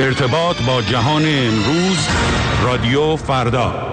ارتباط با جهان امروز، رادیو فردا.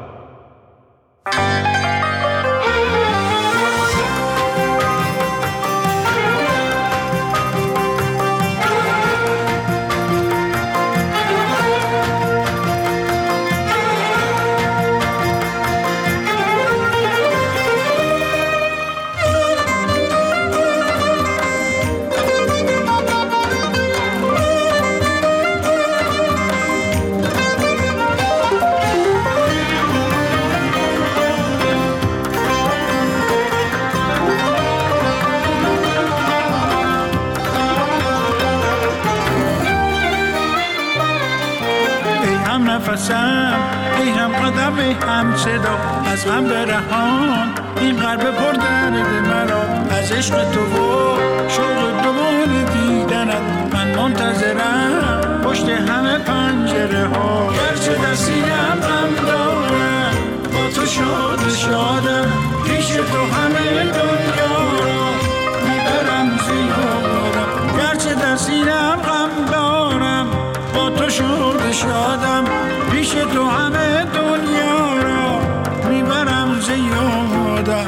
ای هم قدم ای هم صدا، از هم برهان این قلب پر درد مرا. از عشق تو و شوق دوباره دیدنت من منتظرم پشت همه پنجره ها. گرچه در سینه‌ام غم دارم، با تو شادم، پیش تو همه دنیا را میبرم زیارم. گرچه در سینه‌ام غم دارم، با تو شادم، پیش تو همه دنیا را میبرم زیادم.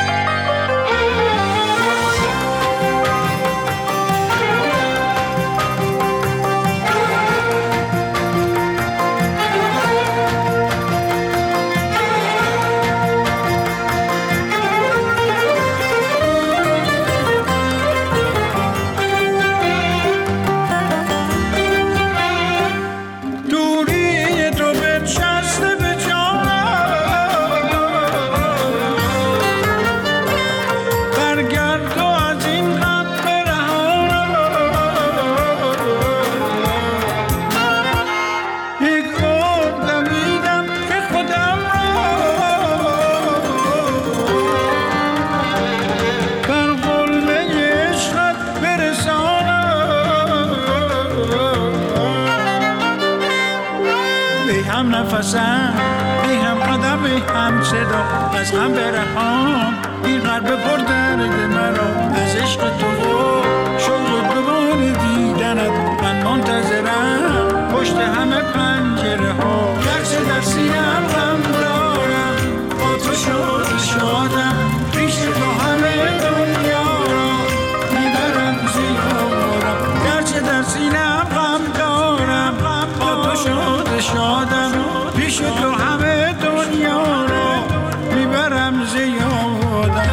ای هم قدم ای هم صدا، از هم برهان این قلب پر درد مرا. از عشق تو و شوق دوباره دیدنت من منتظرم پشت همه پنجره ها. گرچه در سینه‌ام غم دارم، با تو شادم، پیش تو همه دنیا را میبرم زیارم. گرچه در سینه‌ام غم دارم، با تو شادم، پیش تو همه دنیا را میبرم زیادم.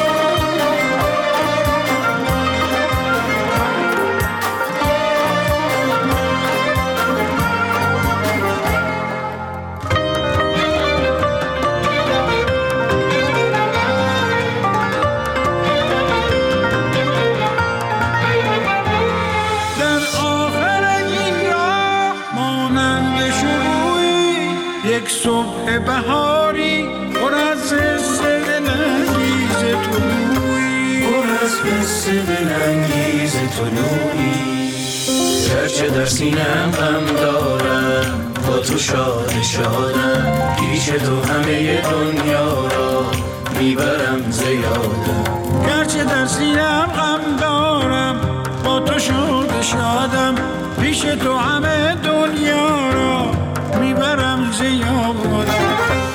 در آخر این راه مانند شروعی یک صبح بهاری، پر از قصه دلانگیز طلوعی، پر از قصه دلانگیز طلوعی. گرچه در سینه‌ام غم دارم، با تو شادم، پیش تو همه دنیا را میبرم زیادم. گرچه در سینه‌ام غم دارم، با تو شادم، پیش تو همه دنیا را میبرم زیادم.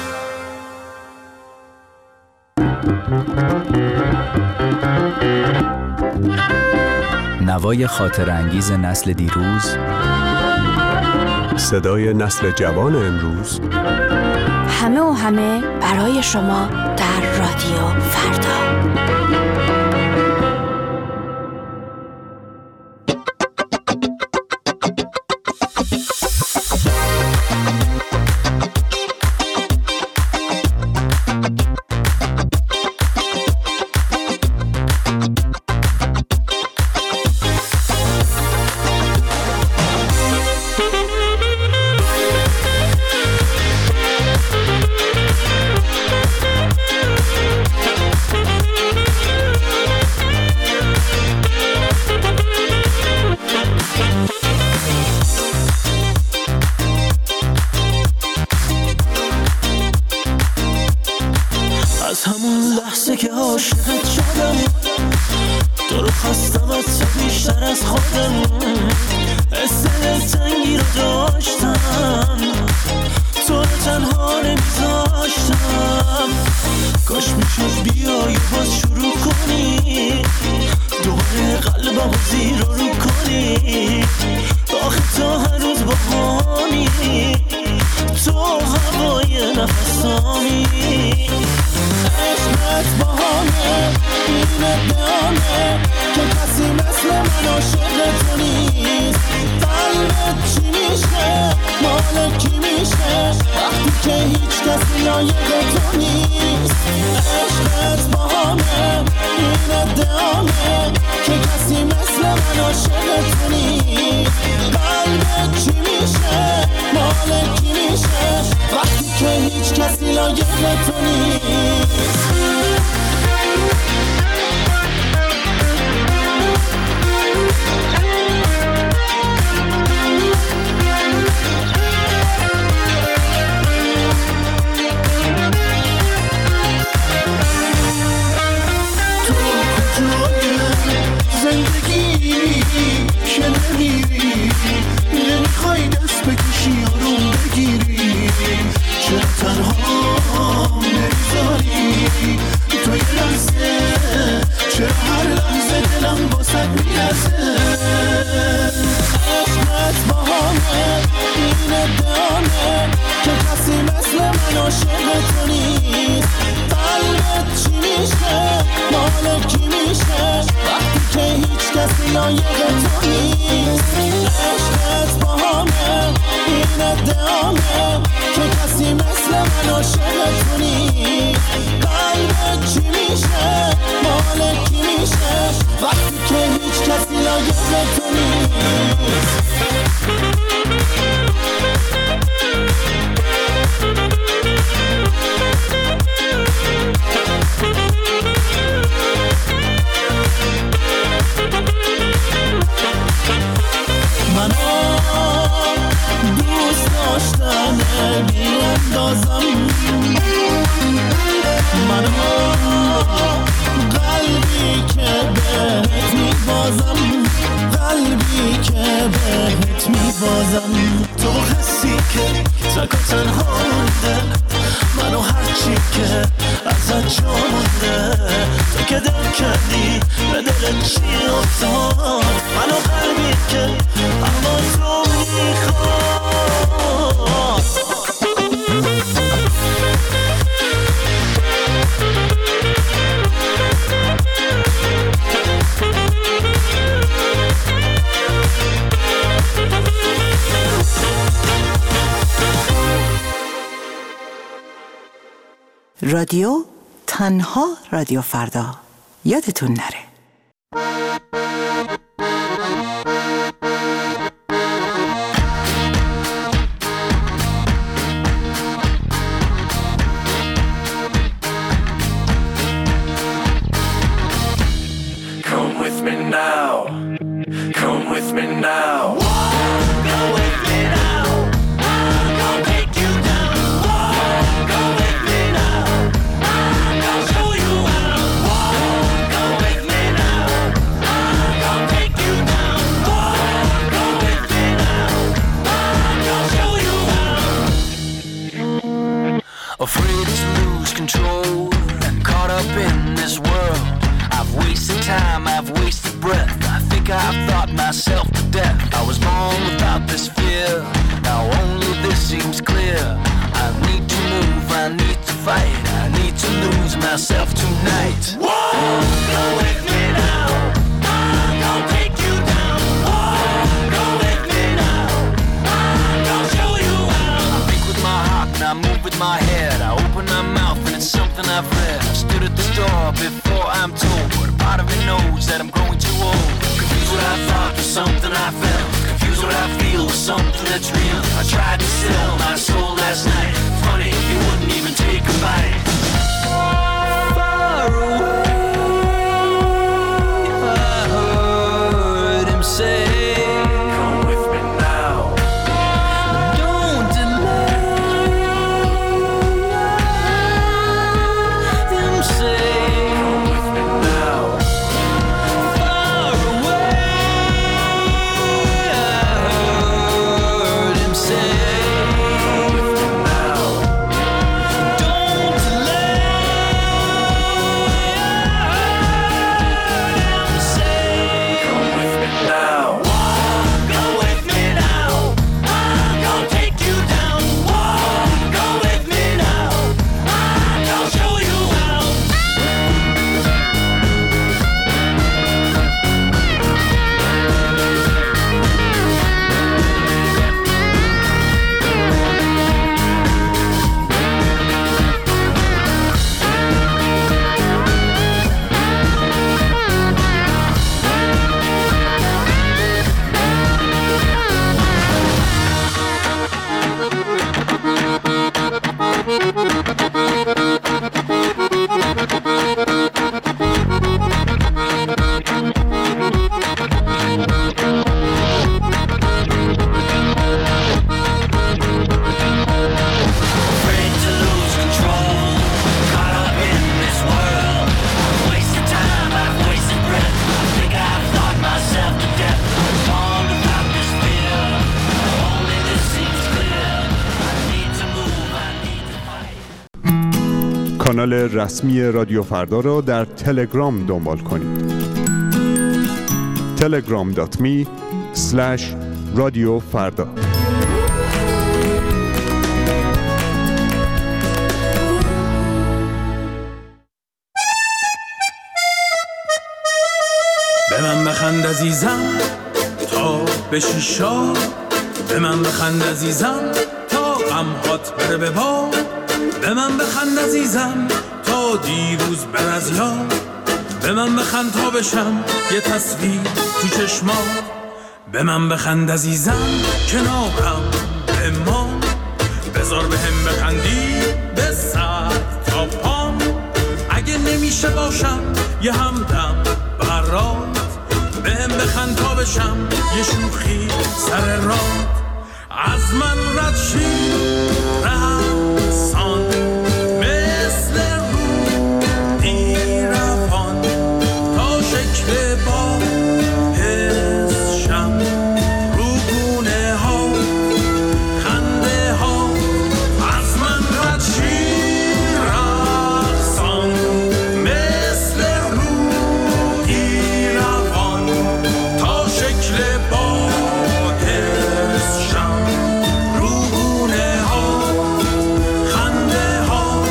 نوای خاطر انگیز نسل دیروز، صدای نسل جوان امروز، همه و همه برای شما در رادیو فردا. داشتم، تو رو تنها نمیذاشتم. کاش میشد بیای باز شروع کنی، دوباره قلبمو زیر رو کنی. آخه تو هنوز با همی، تو هوای نفسامی. عشقت با همه این ادامه که کسی مثل من عاشق تو نیست. قلبت چی میشه، مال کی میشه وقتی که هیچ کسی لایق تو نیست. عشقت با همه این ادامه که کسی مثل من عاشق تو نیست. قلبت چی میشه، مال کی میشه وقتی که هیچ کسی لایق تو نیست. زندگی که نمیری، نمیخوای دست بکشی آروم بگیری. چرا تنها نمیذاری تو یه لحظه، چرا هر لحظه دلم باسد میرسه. عشقت با همه این ادامه که کسی مثل من عاشق تو نیست. قلبت چی میشه، مال کی میشه وقتی که هیچ کسی لایق تو نیست. عشقت با همه این ادامه که کسی مثل من عاشق تو نیست. قلبت چی میشه، مال کی میشه وقتی که هیچ کسی لایق تو نیست. منو دوست داشتن بیاندازم، منو قلبی که بهت میبازم، قلبی که بهت میبازم. تو حسی که تک و تنها مونده، منو هرچی که ازت جا مونده. تو که دل کردی به دلت چی افتاد، منو قلبی که اما تو میخواد. رادیو تنها رادیو فردا، یادتون نره. Come with me now, come with me now. Go with me now, I'm gonna take you down. Go with me now, I'm gonna show you how. Go with me now, I'm gonna take you down. Go with me now, I'm gonna show you how. Afraid to lose control and caught up in this world. I've wasted time, I've wasted breath. I think I've thought myself to death. I was born without this fear, now only this seems clear. I need to move, I need to fight, I need to lose myself tonight. Whoa, go with me now, I'm gonna take you down. Whoa, go with me now, I'm gonna show you how. I think with my heart and I move with my head. I open my mouth and it's something I've read. I stood at the door before I'm told, but a part of me knows that I'm growing too old. Confused what I thought with something I felt, confused what I feel with something that's real. I tried to sell my soul last night. Funny, you wouldn't even take a bite. Far away, I heard him say, come with me now. Don't delay. Him say, come with me now. Far away, I heard him say. کانال رسمی رادیو فردا را در تلگرام دنبال کنید. telegram.me/رادیوفردا. به من بخند عزیزم تا بشی شاد، به من بخند عزیزم تا غم‌هات بره به باد، به من بخند عزیزم تا دیروز بر از یاد، به من بخند تا بشم یه تصویر تو چشمات، به من بخند عزیزم کنارم بمان، بذار بهم بخندی به سر تا پام، اگه نمیشه باشم یه همدم برات، بهم بخند تا بشم یه شوخی سر راه، از من رد شی رقصان مثل رودی روان، تا شکل با حسشم رو گونه ها خنده ها، از من رد شی رقصان مثل رودی روان، تا شکل با حسشم رو گونه ها خنده ها.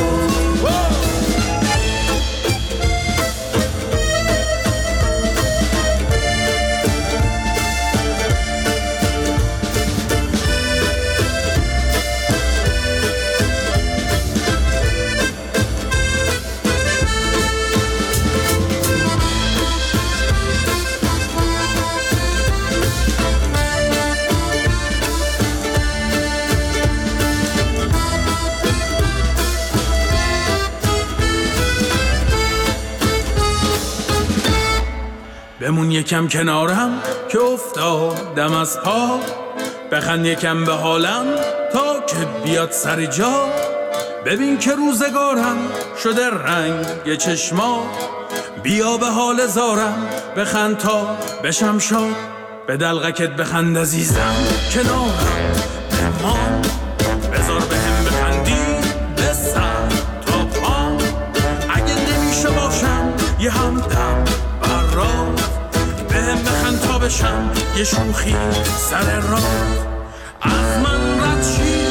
بمون یکم کنارم که افتادم از پا، بخند یکم به حالم تا که بیاد سر جا، ببین که روزگارم شده رنگ چشما، بیا به حال زارم بخند تا بشم شاد، به دلغکت بخند عزیزم کنارم بمان، بذار بهم بخندی به سر تا پام، اگه نمیشه باشم یه همدم برات، بهم بخند تا بشم یه شوخی سر راه، از من رد شی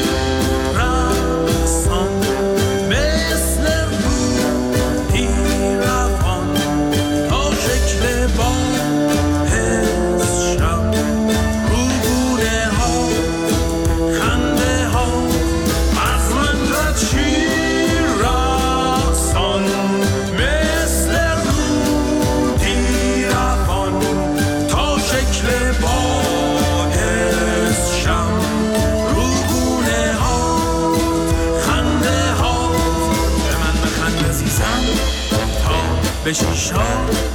رقصان مثل رودی روان، تا شکل با حسشم رو گونه ها خنده ها، از من رد شی رقصان مثل رودی روان، تا شکل با حسشم رو گونه ها خنده ها، به من بخند عزیزم تا بشی شاد،